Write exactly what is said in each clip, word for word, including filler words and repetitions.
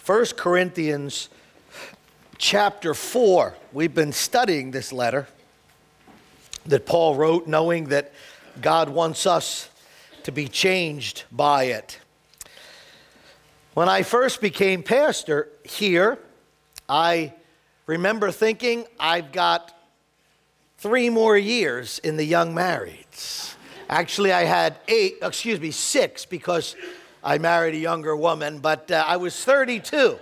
First Corinthians chapter four. We've been studying this letter that Paul wrote, knowing that God wants us to be changed by it. When I first became pastor here, I remember thinking, I've got three more years in the young marrieds. Actually, I had eight, excuse me, six, because I married a younger woman, but uh, I was thirty-two.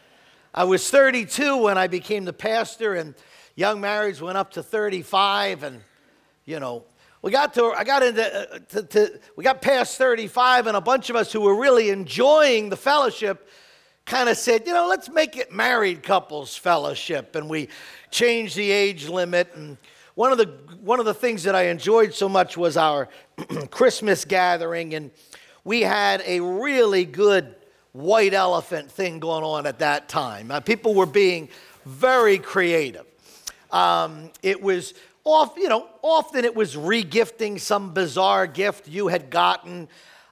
I was thirty-two when I became the pastor, and young marrieds went up to thirty-five, and, you know, we got to, I got into, uh, to, to, we got past thirty-five, and a bunch of us who were really enjoying the fellowship kind of said, you know, let's make it married couples fellowship, and we changed the age limit. And one of the one of the things that I enjoyed so much was our Christmas gathering, and we had a really good white elephant thing going on at that time. Uh, people were being very creative. Um, it was off, you know, often it was regifting some bizarre gift you had gotten.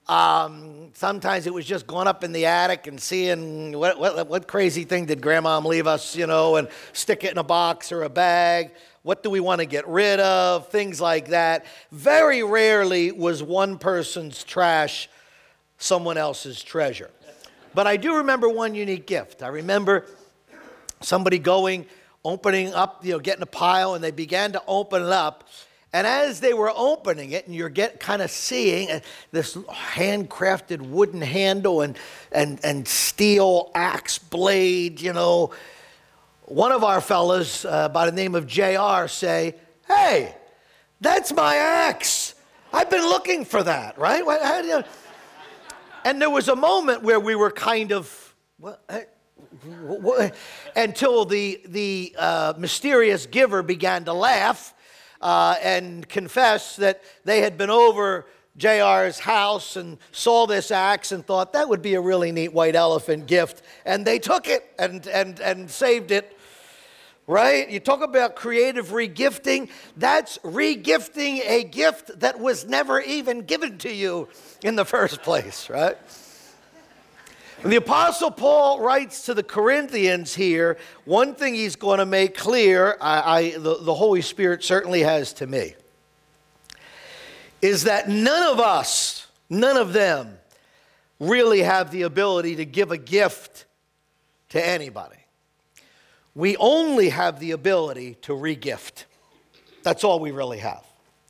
Um, sometimes it was just going up in the attic and seeing what, what, what crazy thing did Grandma leave us, you know, and stick it in a box or a bag. What do we want to get rid of? Things like that. Very rarely was one person's trash someone else's treasure. But I do remember one unique gift. I remember somebody going, opening up, you know, getting a pile, and they began to open it up. And as they were opening it, and you're get kind of seeing this handcrafted wooden handle and, and, and steel axe blade, you know, one of our fellas uh, by the name of J R say, "Hey, that's my axe. I've been looking for that," right? How do you... And there was a moment where we were kind of, what, what, until the, the uh, mysterious giver began to laugh uh, and confess that they had been over J R's house and saw this axe and thought that would be a really neat white elephant gift. And they took it and, and, and saved it. Right? You talk about creative regifting. That's regifting a gift that was never even given to you in the first place, right? When the Apostle Paul writes to the Corinthians here, one thing he's going to make clear, I, I, the, the Holy Spirit certainly has to me, is that none of us, none of them, really have the ability to give a gift to anybody. We only have the ability to regift. That's all we really have.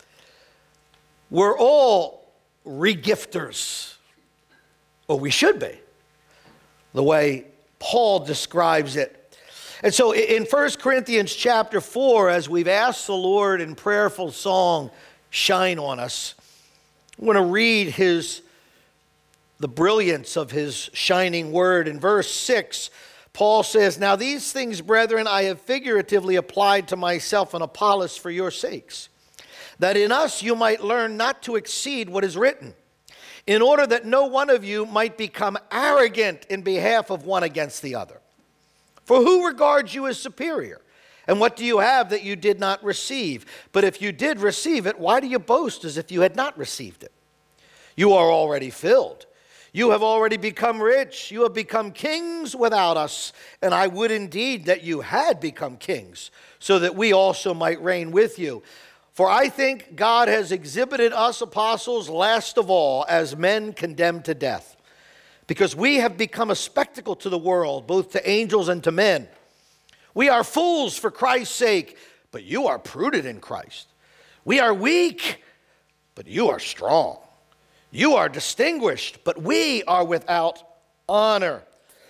We're all regifters, or we should be, the way Paul describes it. And so in First Corinthians chapter four, as we've asked the Lord in prayerful song, shine on us, I want to read his, the brilliance of his shining word. In verse six, Paul says, "Now these things, brethren, I have figuratively applied to myself and Apollos for your sakes, that in us you might learn not to exceed what is written, in order that no one of you might become arrogant in behalf of one against the other. For who regards you as superior? And what do you have that you did not receive? But if you did receive it, why do you boast as if you had not received it? You are already filled. You have already become rich. You have become kings without us. And I would indeed that you had become kings, so that we also might reign with you. For I think God has exhibited us apostles last of all as men condemned to death, because we have become a spectacle to the world, both to angels and to men. We are fools for Christ's sake, but you are prudent in Christ. We are weak, but you are strong. You are distinguished, but we are without honor.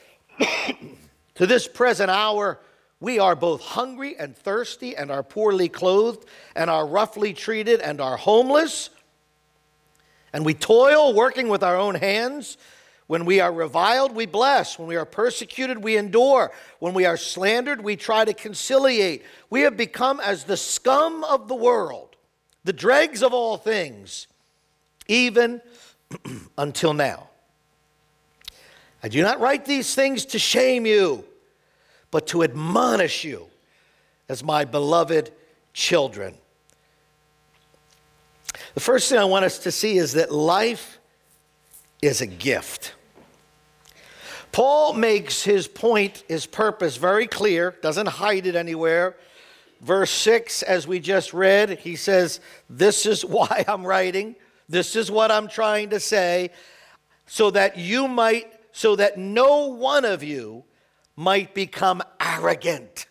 To this present hour, we are both hungry and thirsty, and are poorly clothed, and are roughly treated, and are homeless. And we toil, working with our own hands. When we are reviled, we bless. When we are persecuted, we endure. When we are slandered, we try to conciliate. We have become as the scum of the world, the dregs of all things, even until now. I do not write these things to shame you, but to admonish you as my beloved children. The first thing I want us to see is that life is a gift. Paul makes his point, his purpose very clear, doesn't hide it anywhere. Verse six, as we just read, he says, this is why I'm writing. This is what I'm trying to say, so that you might, so that no one of you might become arrogant.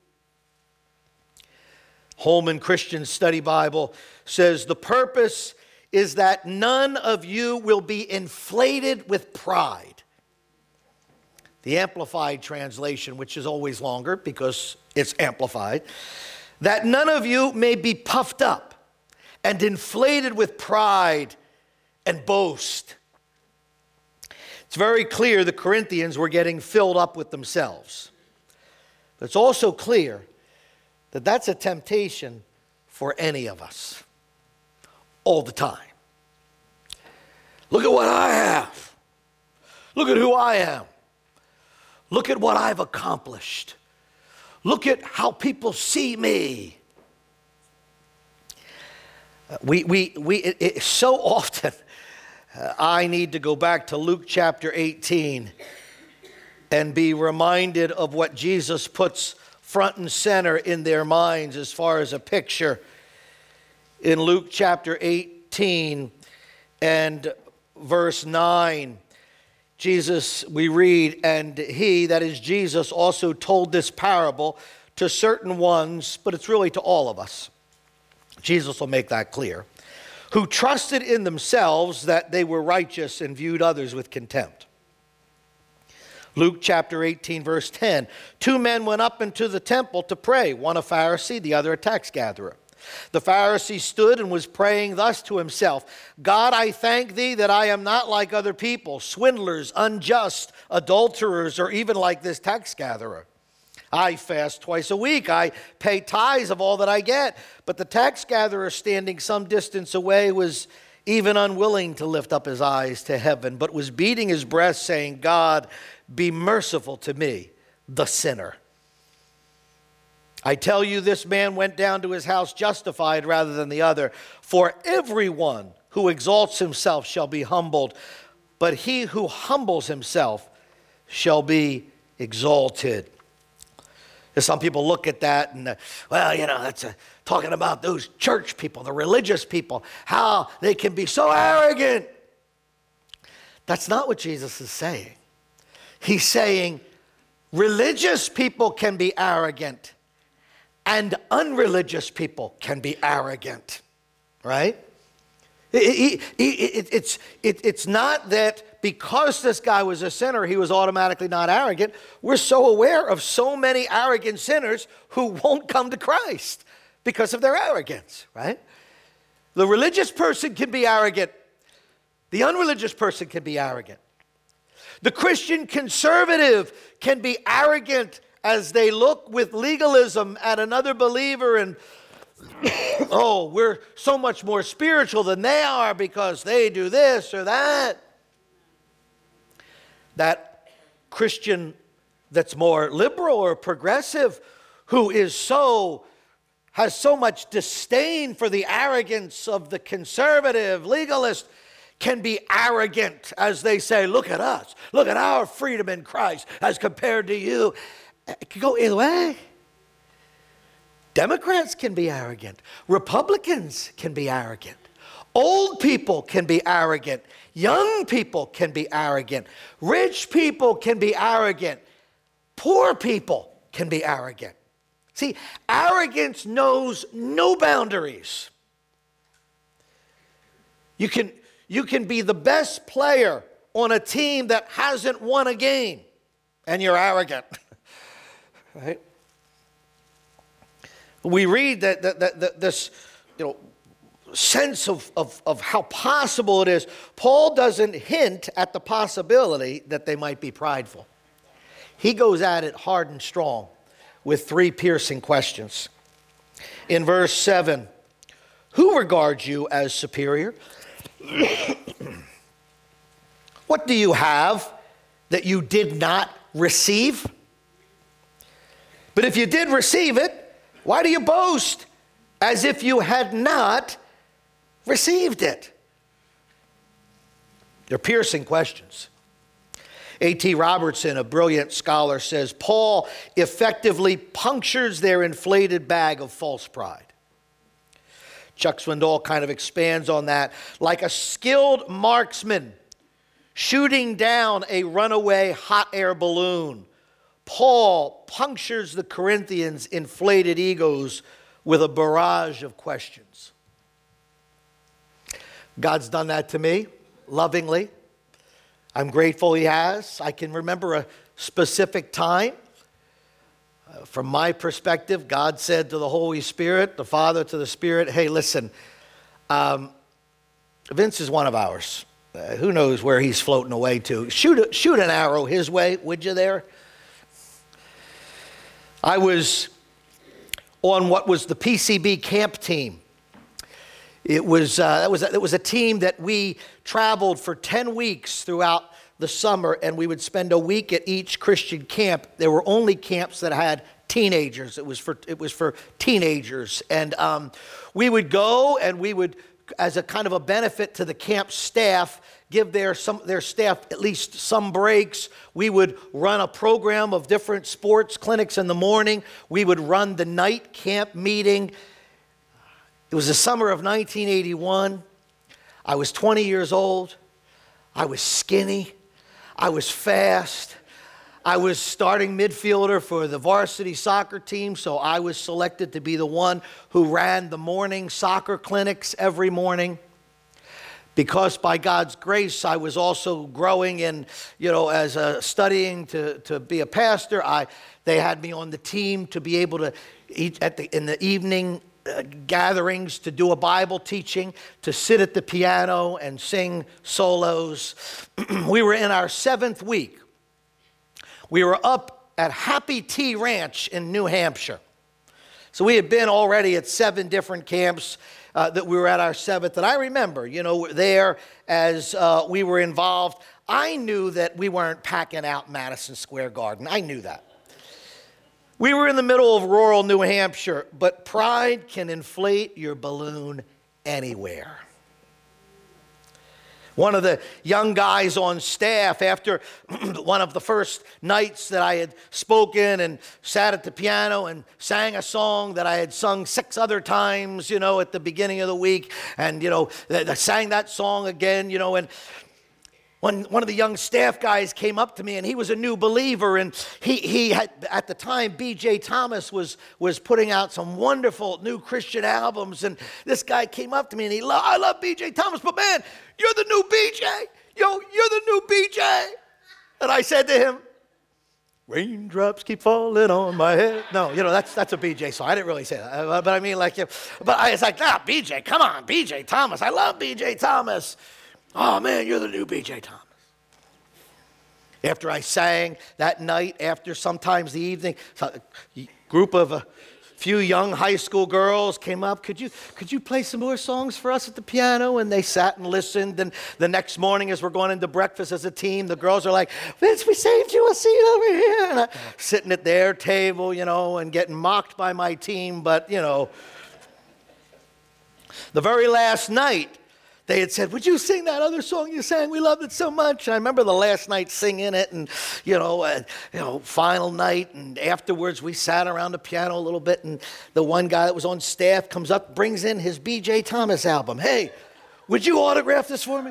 Holman Christian Study Bible says, the purpose is that none of you will be inflated with pride. The Amplified translation, which is always longer because it's amplified, that none of you may be puffed up and inflated with pride and boast. It's very clear the Corinthians were getting filled up with themselves. But it's also clear that that's a temptation for any of us all the time. Look at what I have. Look at who I am. Look at what I've accomplished. Look at how people see me. We, we, we, it, it, so often, uh, I need to go back to Luke chapter eighteen and be reminded of what Jesus puts front and center in their minds as far as a picture. In Luke chapter eighteen and verse nine, Jesus, we read, and he, that is Jesus, also told this parable to certain ones, but it's really to all of us. Jesus will make that clear. Who trusted in themselves that they were righteous and viewed others with contempt. Luke chapter eighteen, verse ten. Two men went up into the temple to pray, one a Pharisee, the other a tax gatherer. The Pharisee stood and was praying thus to himself, God, I thank thee that I am not like other people, swindlers, unjust, adulterers, or even like this tax gatherer. I fast twice a week. I pay tithes of all that I get. But the tax gatherer, standing some distance away, was even unwilling to lift up his eyes to heaven, but was beating his breast, saying, God, be merciful to me, the sinner. I tell you, this man went down to his house justified rather than the other. For everyone who exalts himself shall be humbled, but he who humbles himself shall be exalted. Some people look at that and, uh, well, you know, that's uh, talking about those church people, the religious people, how they can be so arrogant. That's not what Jesus is saying. He's saying religious people can be arrogant and unreligious people can be arrogant, right? It, it, it, it's, it, it's not that because this guy was a sinner, he was automatically not arrogant. We're so aware of so many arrogant sinners who won't come to Christ because of their arrogance, right? The religious person can be arrogant. The unreligious person can be arrogant. The Christian conservative can be arrogant as they look with legalism at another believer and, oh, we're so much more spiritual than they are because they do this or that. That Christian that's more liberal or progressive who is so, has so much disdain for the arrogance of the conservative legalist can be arrogant as they say, look at us, look at our freedom in Christ as compared to you. It can go either way. Democrats can be arrogant. Republicans can be arrogant. Old people can be arrogant. Young people can be arrogant. Rich people can be arrogant. Poor people can be arrogant. See, arrogance knows no boundaries. You can, you can be the best player on a team that hasn't won a game, and you're arrogant. Right? We read that, that, that, that this, you know, sense of, of, of how possible it is. Paul doesn't hint at the possibility that they might be prideful. He goes at it hard and strong with three piercing questions. In verse seven, who regards you as superior? What do you have that you did not receive? But if you did receive it, why do you boast as if you had not received it? They're piercing questions. A T Robertson, a brilliant scholar, says, Paul effectively punctures their inflated bag of false pride. Chuck Swindoll kind of expands on that. Like a skilled marksman shooting down a runaway hot air balloon, Paul punctures the Corinthians' inflated egos with a barrage of questions. God's done that to me, lovingly. I'm grateful he has. I can remember a specific time. Uh, from my perspective, God said to the Holy Spirit, the Father to the Spirit, hey, listen, um, Vince is one of ours. Uh, who knows where he's floating away to? Shoot, a, shoot an arrow his way, would you there? I was on what was the P C B camp team. It was, uh, that was, it was a team that we traveled for ten weeks throughout the summer, and we would spend a week at each Christian camp. There were only camps that had teenagers. It was for, it was for teenagers. And um, we would go, and we would, as a kind of a benefit to the camp staff, give their, some, their staff at least some breaks. We would run a program of different sports clinics in the morning. We would run the night camp meeting. It was the summer of nineteen eighty-one. I was twenty years old. I was skinny. I was fast. I was starting midfielder for the varsity soccer team, so I was selected to be the one who ran the morning soccer clinics every morning. Because by God's grace, I was also growing in, you know, as a studying to, to be a pastor. I they had me on the team to be able to eat at the in the evening Uh, gatherings to do a Bible teaching, to sit at the piano and sing solos. We were in our seventh week. We were up at Happy Tea Ranch in New Hampshire. So we had been already at seven different camps uh, that we were at our seventh. And I remember, you know, there as uh, we were involved, I knew that we weren't packing out Madison Square Garden. I knew that. We were in the middle of rural New Hampshire, but pride can inflate your balloon anywhere. One of the young guys on staff, after one of the first nights that I had spoken and sat at the piano and sang a song that I had sung six other times, you know, at the beginning of the week, and, you know, I sang that song again, you know, and One, one of the young staff guys came up to me, and he was a new believer, and he, he had, at the time, B J Thomas was, was putting out some wonderful new Christian albums, and this guy came up to me, and he, lo- I love B J Thomas, but man, you're the new B J. Yo, you're the new B J. And I said to him, raindrops keep falling on my head. No, you know, that's that's a B J song. I didn't really say that, but I mean, like, but I was like, nah, B J, come on, B J Thomas. I love B J Thomas. Oh, man, you're the new B J Thomas. After I sang that night, after sometimes the evening, a group of a few young high school girls came up. Could you, could you play some more songs for us at the piano? And they sat and listened. And the next morning, as we're going into breakfast as a team, the girls are like, Vince, we saved you a seat over here. And I'm sitting at their table, you know, and getting mocked by my team. But, you know, the very last night, they had said, would you sing that other song you sang? We loved it so much. And I remember the last night singing it, and, you know, uh, you know, final night. And afterwards, we sat around the piano a little bit, and the one guy that was on staff comes up, brings in his B J Thomas album. Hey, would you autograph this for me?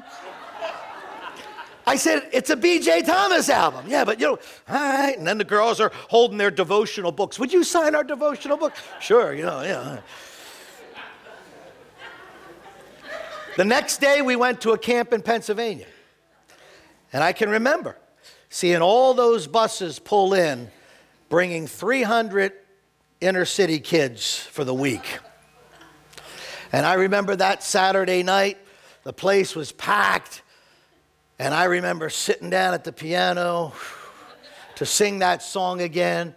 I said, it's a B J Thomas album. Yeah, but, you know, all right. And then the girls are holding their devotional books. Would you sign our devotional book? Sure, you know, yeah. The next day, we went to a camp in Pennsylvania. And I can remember seeing all those buses pull in, bringing three hundred inner city kids for the week. And I remember that Saturday night, the place was packed. And I remember sitting down at the piano to sing that song again.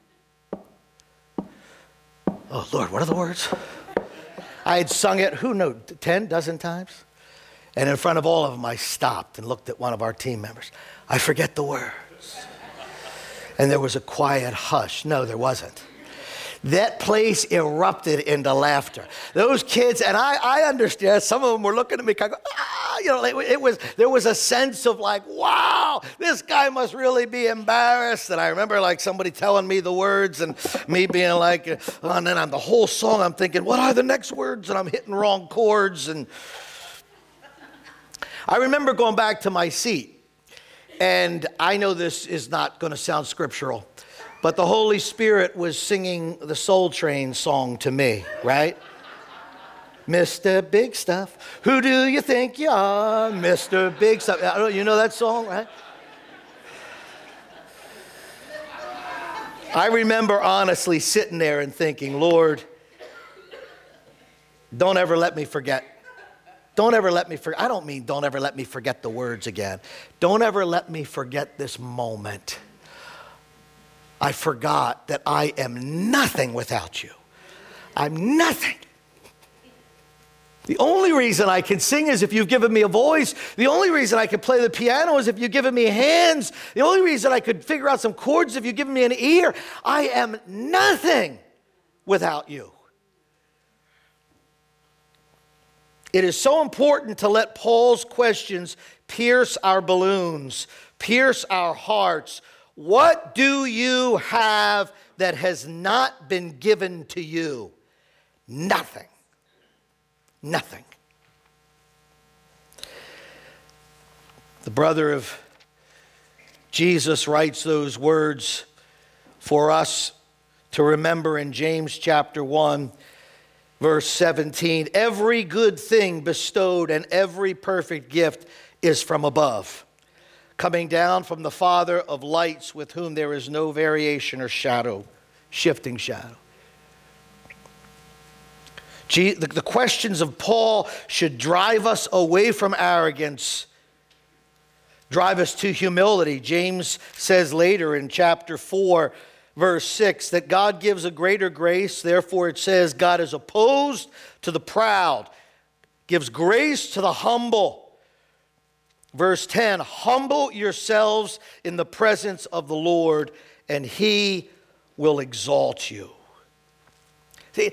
Oh, Lord, what are the words? I had sung it, who knew, ten, dozen times? And in front of all of them, I stopped and looked at one of our team members. I forget the words. And there was a quiet hush. No, there wasn't. That place erupted into laughter. Those kids, and I, I understand, some of them were looking at me, kind of, ah, you You know, it, it was, there was a sense of like, wow, this guy must really be embarrassed. And I remember like somebody telling me the words and me being like, oh, and then on the whole song, I'm thinking, what are the next words? And I'm hitting wrong chords. And I remember going back to my seat, and I know this is not going to sound scriptural, but the Holy Spirit was singing the Soul Train song to me, right? Mister Big Stuff, who do you think you are, Mister Big Stuff? I don't, you know that song, right? I remember honestly sitting there and thinking, Lord, don't ever let me forget. Don't ever let me forget. I don't mean don't ever let me forget the words again. Don't ever let me forget this moment. I forgot that I am nothing without you. I'm nothing. The only reason I can sing is if you've given me a voice. The only reason I can play the piano is if you've given me hands. The only reason I could figure out some chords is if you've given me an ear. I am nothing without you. It is so important to let Paul's questions pierce our balloons, pierce our hearts. What do you have that has not been given to you? Nothing. Nothing. The brother of Jesus writes those words for us to remember in James chapter one, verse seventeen. Every good thing bestowed and every perfect gift is from above, coming down from the Father of lights, with whom there is no variation or shadow, shifting shadow. The, the questions of Paul should drive us away from arrogance, drive us to humility. James says later in chapter four, verse six, that God gives a greater grace. Therefore it says, God is opposed to the proud, gives grace to the humble. Verse ten, humble yourselves in the presence of the Lord, and he will exalt you. See,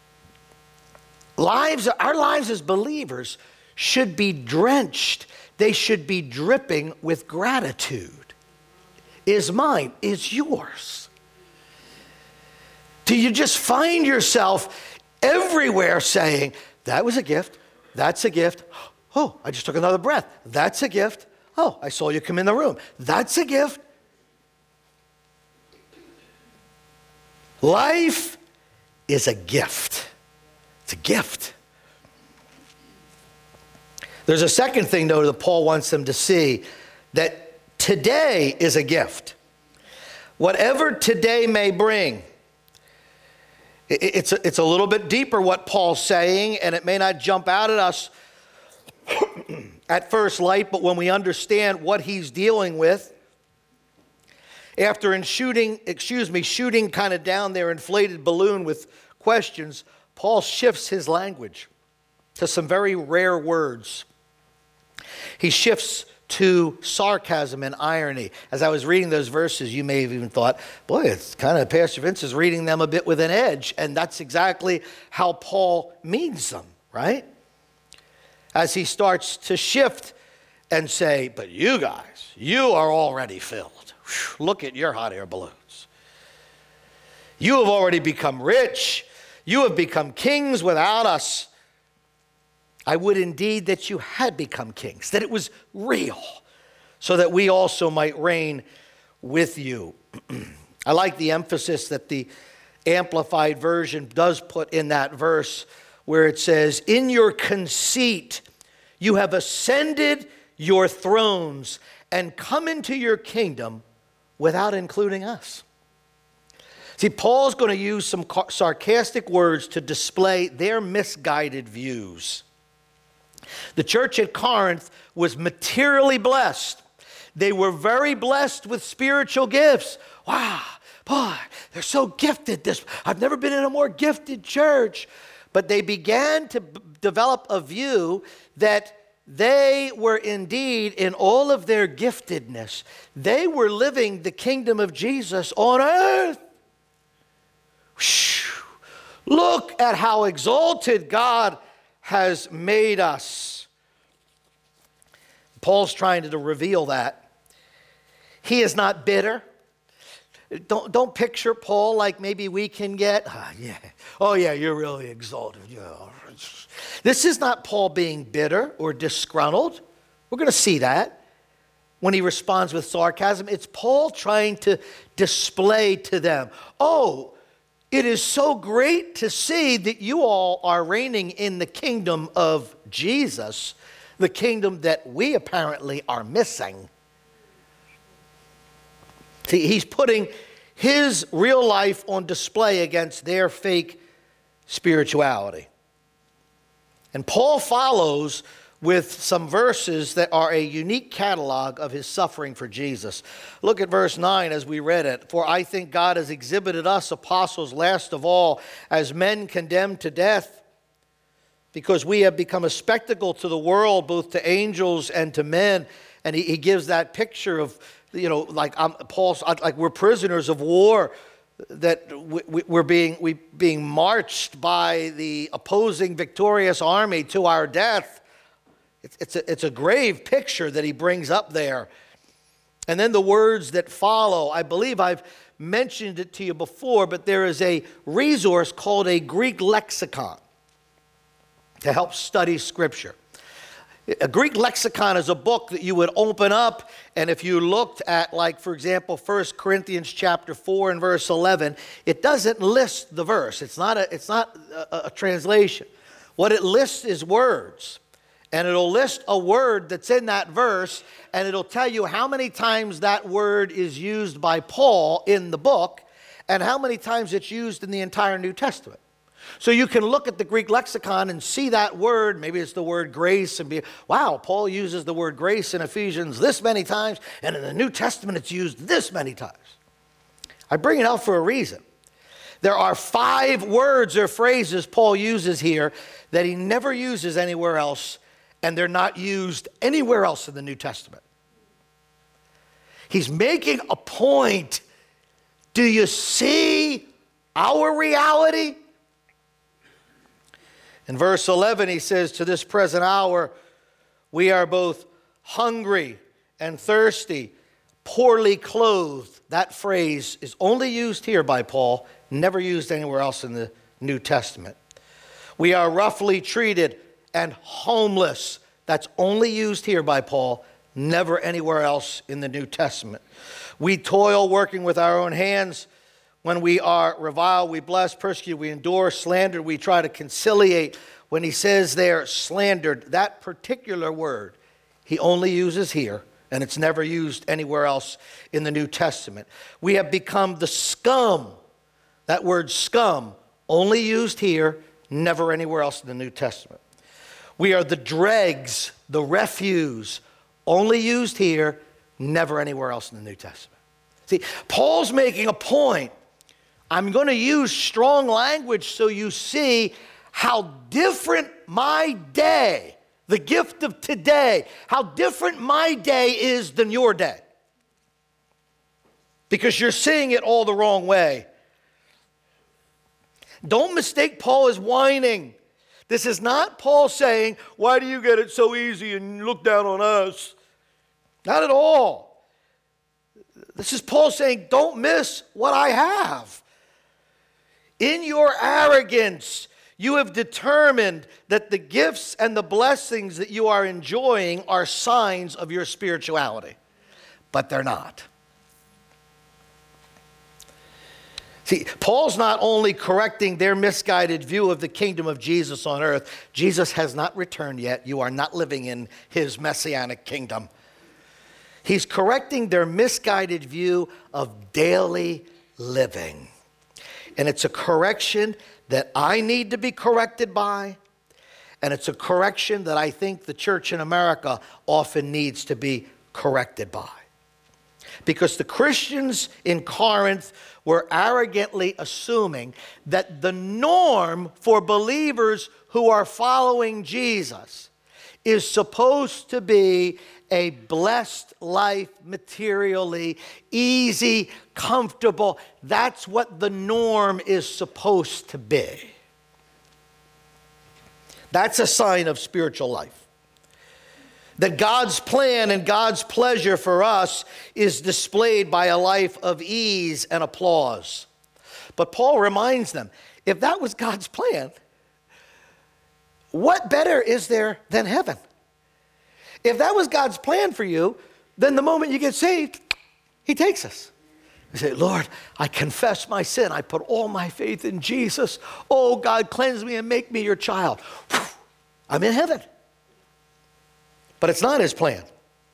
lives, our lives as believers should be drenched. They should be dripping with gratitude. Is mine, is yours. Do you just find yourself everywhere saying, that was a gift, that's a gift. Oh, I just took another breath. That's a gift. Oh, I saw you come in the room. That's a gift. Life is a gift. It's a gift. There's a second thing, though, that Paul wants them to see, that today is a gift. Whatever today may bring, it's a, it's a little bit deeper what Paul's saying, and it may not jump out at us at first light, but when we understand what he's dealing with, after in shooting, excuse me, shooting kind of down their inflated balloon with questions, Paul shifts his language to some very rare words. He shifts to sarcasm and irony. As I was reading those verses, you may have even thought, boy, it's kind of Pastor Vince is reading them a bit with an edge, and that's exactly how Paul means them, right? As he starts to shift and say, but you guys, you are already filled. Whew, look at your hot air balloons. You have already become rich. You have become kings without us. I would indeed that you had become kings, that it was real, so that we also might reign with you. I like the emphasis that the Amplified Version does put in that verse, where it says, in your conceit, you have ascended your thrones and come into your kingdom without including us. See, Paul's going to use some sarcastic words to display their misguided views. The church at Corinth was materially blessed. They were very blessed with spiritual gifts. Wow, boy, they're so gifted. This, I've never been in a more gifted church. But they began to b- develop a view that they were indeed, in all of their giftedness, they were living the kingdom of Jesus on earth. Whew. Look at how exalted God has made us. Paul's trying to reveal that. He is not bitter. Don't, don't picture Paul like maybe we can get. Oh, yeah. Oh, yeah, you're really exalted. Yeah. This is not Paul being bitter or disgruntled. We're going to see that when he responds with sarcasm. It's Paul trying to display to them, oh, it is so great to see that you all are reigning in the kingdom of Jesus, the kingdom that we apparently are missing. See, he's putting his real life on display against their fake spirituality. And Paul follows with some verses that are a unique catalog of his suffering for Jesus. Look at verse nine as we read it. For I think God has exhibited us apostles last of all as men condemned to death, because we have become a spectacle to the world, both to angels and to men. And he, he gives that picture of, you know, like um, Paul's, like we're prisoners of war, that we, we, we're being we being marched by the opposing victorious army to our death. It's, it's a, it's a grave picture that he brings up there. And then the words that follow, I believe I've mentioned it to you before, but there is a resource called a Greek lexicon to help study Scripture. A Greek lexicon is a book that you would open up, and if you looked at, like, for example, First Corinthians chapter four and verse eleven, it doesn't list the verse. It's not a, it's not a, a translation. What it lists is words, and it'll list a word that's in that verse, and it'll tell you how many times that word is used by Paul in the book, and how many times it's used in the entire New Testament. So you can look at the Greek lexicon and see that word. Maybe it's the word grace, and be, wow, Paul uses the word grace in Ephesians this many times, and in the New Testament it's used this many times. I bring it out for a reason. There are five words or phrases Paul uses here that he never uses anywhere else, and they're not used anywhere else in the New Testament. He's making a point. Do you see our reality? In verse eleven, he says, to this present hour, we are both hungry and thirsty, poorly clothed. That phrase is only used here by Paul, never used anywhere else in the New Testament. We are roughly treated and homeless. That's only used here by Paul, never anywhere else in the New Testament. We toil working with our own hands. When we are reviled, we bless, persecuted, we endure, slandered, we try to conciliate. When he says there, slandered, that particular word he only uses here, and it's never used anywhere else in the New Testament. We have become the scum. That word scum, only used here, never anywhere else in the New Testament. We are the dregs, the refuse, only used here, never anywhere else in the New Testament. See, Paul's making a point. I'm going to use strong language so you see how different my day, the gift of today, how different my day is than your day. Because you're seeing it all the wrong way. Don't mistake Paul as whining. This is not Paul saying, why do you get it so easy and look down on us? Not at all. This is Paul saying, don't miss what I have. In your arrogance, you have determined that the gifts and the blessings that you are enjoying are signs of your spirituality. But they're not. See, Paul's not only correcting their misguided view of the kingdom of Jesus on earth. Jesus has not returned yet. You are not living in his messianic kingdom. He's correcting their misguided view of daily living. And it's a correction that I need to be corrected by, and it's a correction that I think the church in America often needs to be corrected by. Because the Christians in Corinth were arrogantly assuming that the norm for believers who are following Jesus is supposed to be a blessed life materially, easy, comfortable. That's what the norm is supposed to be. That's a sign of spiritual life. That God's plan and God's pleasure for us is displayed by a life of ease and applause. But Paul reminds them, if that was God's plan, what better is there than heaven? If that was God's plan for you, then the moment you get saved, he takes us. You say, Lord, I confess my sin. I put all my faith in Jesus. Oh, God, cleanse me and make me your child. Whew, I'm in heaven. But it's not his plan.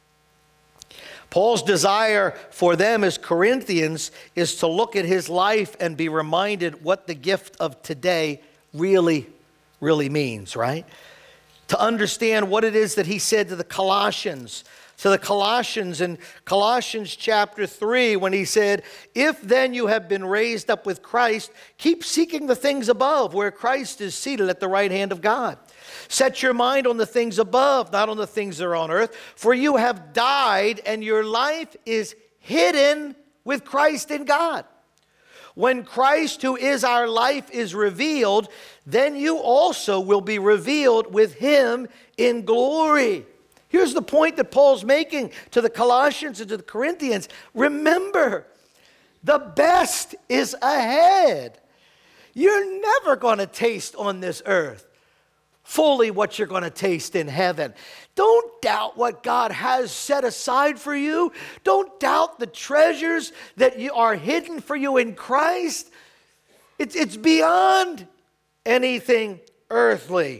Paul's desire for them as Corinthians is to look at his life and be reminded what the gift of today really, really means, right? To understand what it is that he said to the Colossians, to the Colossians in Colossians chapter three, when he said, if then you have been raised up with Christ, keep seeking the things above, where Christ is seated at the right hand of God. Set your mind on the things above, not on the things that are on earth, for you have died, and your life is hidden with Christ in God. When Christ, who is our life, is revealed, then you also will be revealed with him in glory. Here's the point that Paul's making to the Colossians and to the Corinthians. Remember, the best is ahead. You're never going to taste on this earth fully what you're going to taste in heaven. Don't doubt what God has set aside for you. Don't doubt the treasures that you are hidden for you in Christ. It's, it's beyond anything earthly.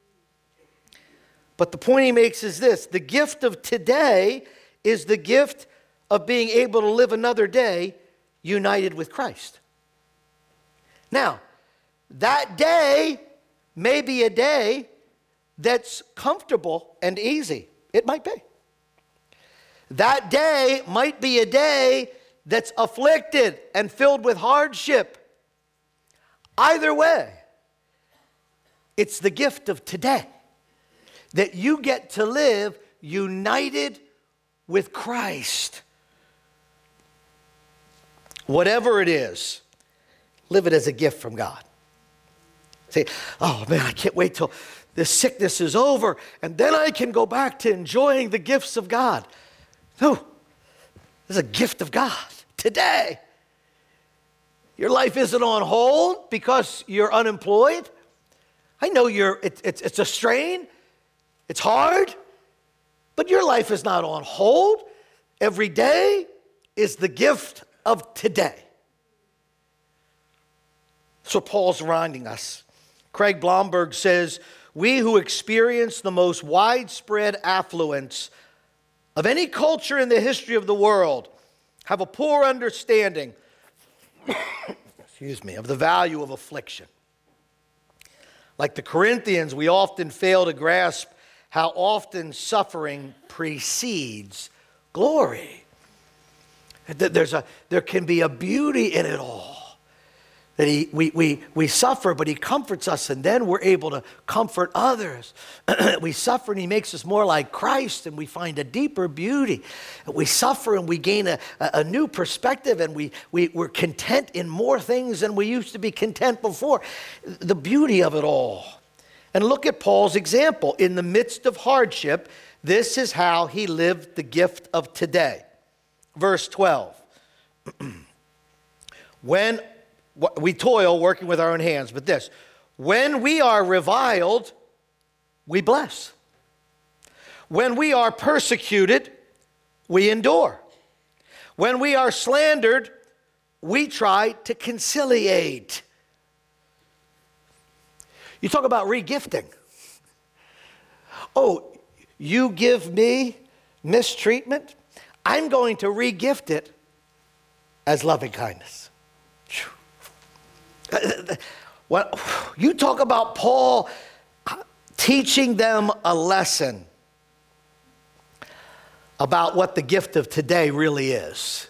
But the point he makes is this: the gift of today is the gift of being able to live another day united with Christ. Now, that day may be a day that's comfortable and easy. It might be. That day might be a day that's afflicted and filled with hardship. Either way, it's the gift of today that you get to live united with Christ. Whatever it is, live it as a gift from God. Say, oh man, I can't wait till this sickness is over and then I can go back to enjoying the gifts of God. No, this is a gift of God today. Your life isn't on hold because you're unemployed. I know you're, it, it's, it's a strain. It's hard, but your life is not on hold. Every day is the gift of today. So Paul's reminding us. Craig Blomberg says, we who experience the most widespread affluence of any culture in the history of the world have a poor understanding, excuse me, of the value of affliction. Like the Corinthians, we often fail to grasp how often suffering precedes glory. There's a, there can be a beauty in it all. That he, we, we, we suffer, but he comforts us, and then we're able to comfort others. We suffer, and he makes us more like Christ, and we find a deeper beauty. We suffer, and we gain a, a new perspective, and we, we, we're content in more things than we used to be content before. The beauty of it all. And look at Paul's example. In the midst of hardship, this is how he lived the gift of today. Verse twelve. When we toil working with our own hands, but this, when we are reviled, we bless. When we are persecuted, we endure. When we are slandered, we try to conciliate. You talk about regifting. Oh, you give me mistreatment? I'm going to regift it as loving kindness. Well, you talk about Paul teaching them a lesson about what the gift of today really is.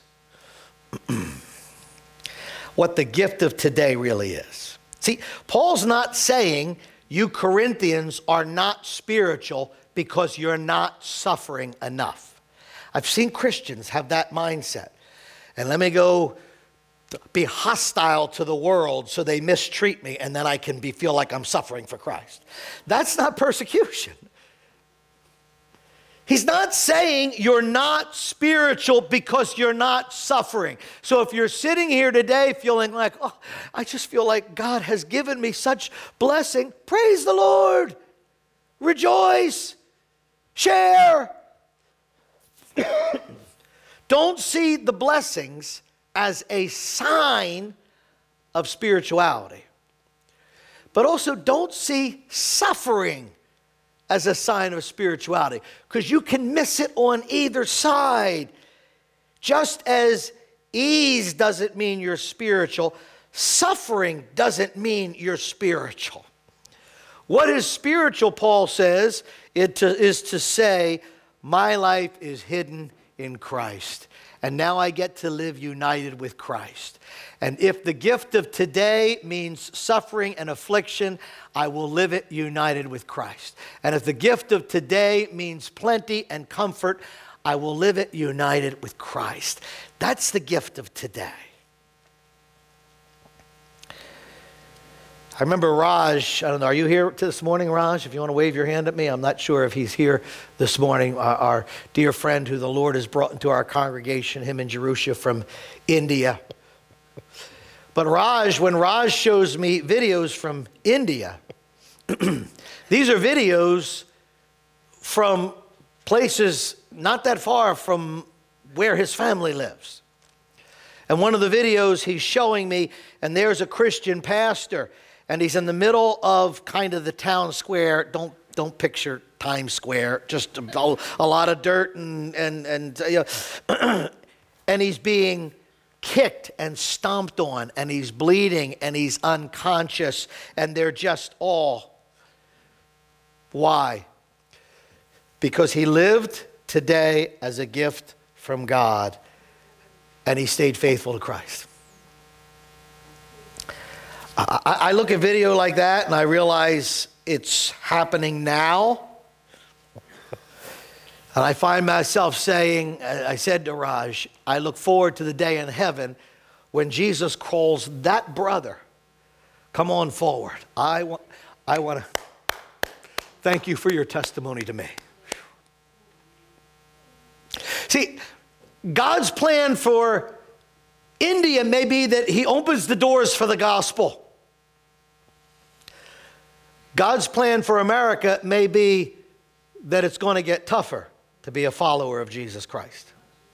What the gift of today really is. See, Paul's not saying you Corinthians are not spiritual because you're not suffering enough. I've seen Christians have that mindset. And let me go be hostile to the world so they mistreat me and then I can be feel like I'm suffering for Christ. That's not persecution. He's not saying you're not spiritual because you're not suffering. So if you're sitting here today feeling like, oh, I just feel like God has given me such blessing, praise the Lord. Rejoice. Share. Don't see the blessings as a sign of spirituality. But also don't see suffering as a sign of spirituality, because you can miss it on either side. Just as ease doesn't mean you're spiritual, suffering doesn't mean you're spiritual. What is spiritual, Paul says, it to, is to say, my life is hidden in Christ, and now I get to live united with Christ. And if the gift of today means suffering and affliction, I will live it united with Christ. And if the gift of today means plenty and comfort, I will live it united with Christ. That's the gift of today. I remember Raj, I don't know, are you here this morning, Raj? If you want to wave your hand at me, I'm not sure if he's here this morning. Our, our dear friend who the Lord has brought into our congregation, him and Jerusha from India. But Raj, when Raj shows me videos from India, these are videos from places not that far from where his family lives. And one of the videos he's showing me, and there's a Christian pastor, and he's in the middle of kind of the town square. Don't don't picture Times Square, just a, a lot of dirt and and and you know, and he's being kicked and stomped on, and he's bleeding, and he's unconscious, and they're just all. Why? Because he lived today as a gift from God, and he stayed faithful to Christ. I, I look at video like that, and I realize it's happening now. And I find myself saying, I said to Raj, I look forward to the day in heaven when Jesus calls that brother, come on forward. I want, I want to thank you for your testimony to me. See, God's plan for India may be that he opens the doors for the gospel. God's plan for America may be that it's going to get tougher to be a follower of Jesus Christ.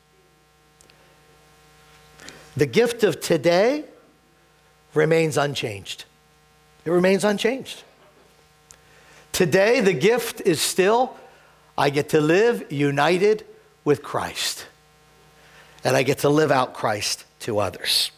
The gift of today remains unchanged. It remains unchanged. Today, the gift is still, I get to live united with Christ. And I get to live out Christ to others.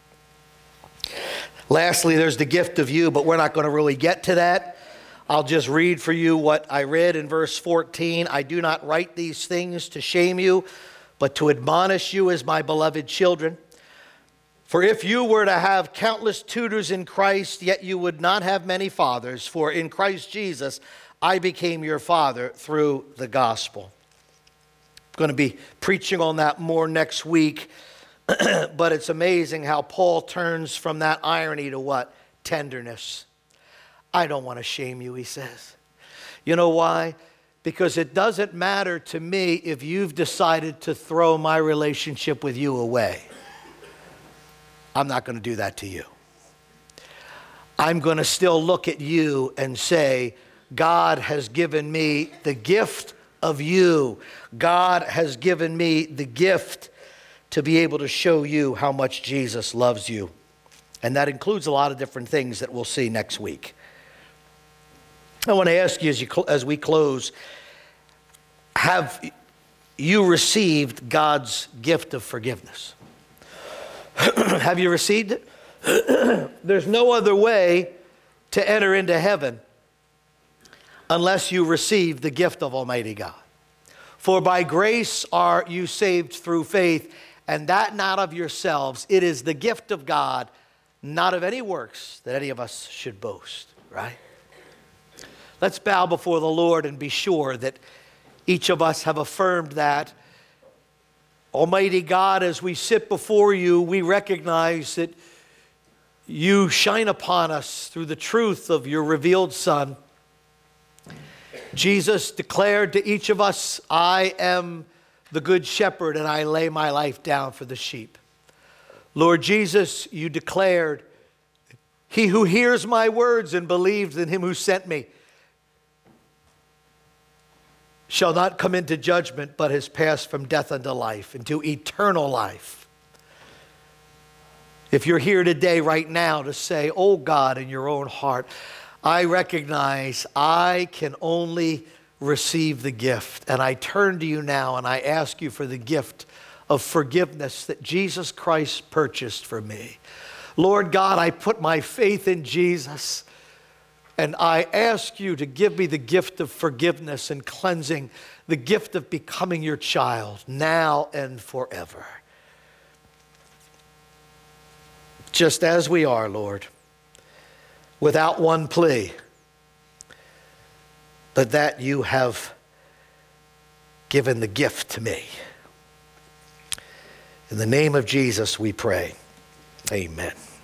Lastly, there's the gift of you, but we're not going to really get to that. I'll just read for you what I read in verse fourteen. I do not write these things to shame you, but to admonish you as my beloved children. For if you were to have countless tutors in Christ, yet you would not have many fathers. For in Christ Jesus, I became your father through the gospel. I'm going to be preaching on that more next week. But it's amazing how Paul turns from that irony to what? Tenderness. I don't want to shame you, he says. You know why? Because it doesn't matter to me if you've decided to throw my relationship with you away. I'm not going to do that to you. I'm going to still look at you and say, God has given me the gift of you. God has given me the gift to be able to show you how much Jesus loves you. And that includes a lot of different things that we'll see next week. I want to ask you as, you, as we close, have you received God's gift of forgiveness? Have you received it? There's no other way to enter into heaven unless you receive the gift of Almighty God. For by grace are you saved through faith, and that not of yourselves. It is the gift of God, not of any works that any of us should boast, right? Let's bow before the Lord and be sure that each of us have affirmed that. Almighty God, as we sit before you, we recognize that you shine upon us through the truth of your revealed Son. Jesus declared to each of us, I am the good shepherd and I lay my life down for the sheep. Lord Jesus, you declared, he who hears my words and believes in him who sent me shall not come into judgment, but has passed from death unto life, into eternal life. If you're here today, right now, to say, oh God, in your own heart, I recognize I can only receive the gift. And I turn to you now and I ask you for the gift of forgiveness that Jesus Christ purchased for me. Lord God, I put my faith in Jesus. And I ask you to give me the gift of forgiveness and cleansing, the gift of becoming your child now and forever. Just as we are, Lord, without one plea, but that you have given the gift to me. In the name of Jesus we pray. Amen.